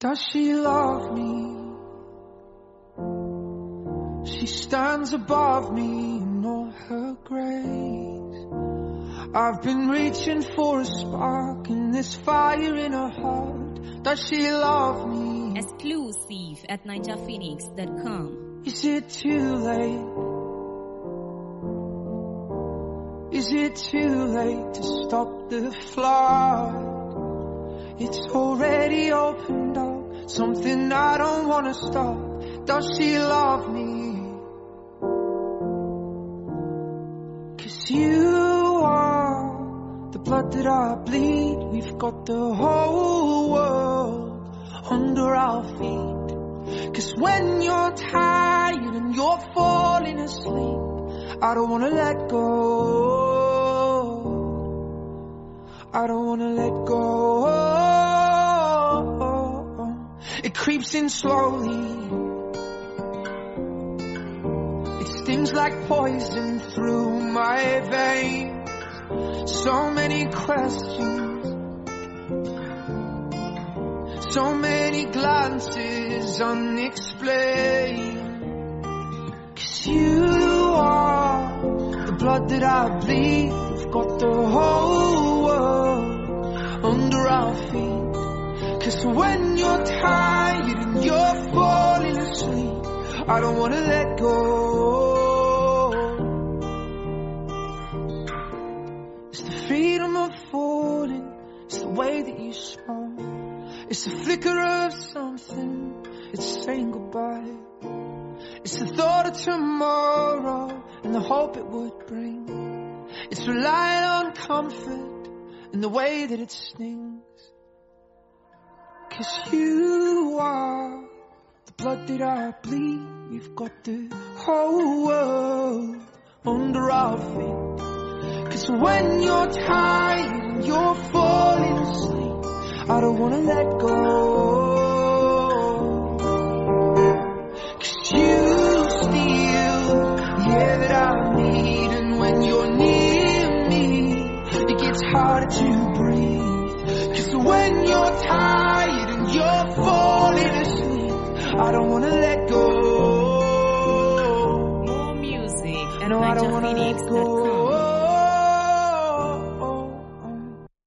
Does she love me? She stands above me in all her grace. I've been reaching for a spark in this fire in her heart. Does she love me? Exclusive at ninjaphoenix.com. Is it too late? Is it too late to stop the flood? It's already opened up, something I don't wanna stop. Does she love me? 'Cause you are the blood that I bleed. We've got the whole world under our feet. 'Cause when you're tired and you're falling asleep, I don't wanna let go. I don't wanna let go. It creeps in slowly. It stings like poison through my veins. So many questions, so many glances unexplained. 'Cause you are the blood that I bleed. We've got the whole world under our feet. 'Cause when you're tired and you're falling asleep, I don't wanna let go. It's the freedom of falling. It's the way that you smile. It's the flicker of something. It's saying goodbye. It's the thought of tomorrow and the hope it would bring. It's relying on comfort and the way that it stings. 'Cause you are the blood that I bleed. We've got the whole world under our feet. 'Cause when you're tired and you're falling asleep, I don't wanna let go. 'Cause you steal the air that I need. And when you're near me, it gets harder to breathe. 'Cause when you're tired and you're falling asleep, I don't wanna let go. More music at No, I don't wanna let ninjaphoenix.com. go.